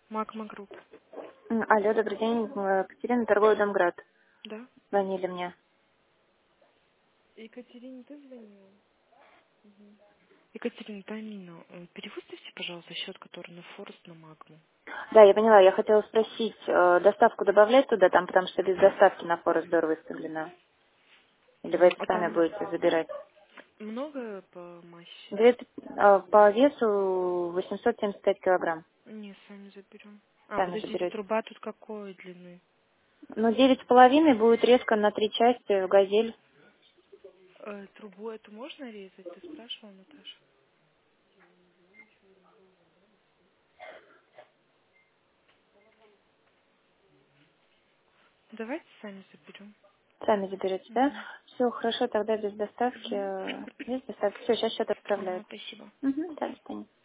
Магма Групп. Алло, добрый день. Катерина, торговый дом «Град». Да? Звонили мне. Екатерине, ты звонила? Екатерина, Тамина, перевыставьте, пожалуйста, счет, который на Форест, на Магму. Да, я поняла. Я хотела спросить, доставку добавлять туда, там, потому что без доставки на фору здорово выставлена. Или вы это А сами там будете забирать? много по массе? По весу 875 килограмм. Не, сами заберем. А, Сами подождите, заберете. труба тут какой длины? Ну, 9,5 будет резко на 3 части в «Газель». Трубу эту можно резать? Ты спрашивала, Наташа? Давайте сами заберем. Сами заберете, да? Угу. Все, хорошо, тогда без доставки. Угу. Без доставки. Все, сейчас счет отправляют. Ладно, спасибо. Угу, да, до свидания.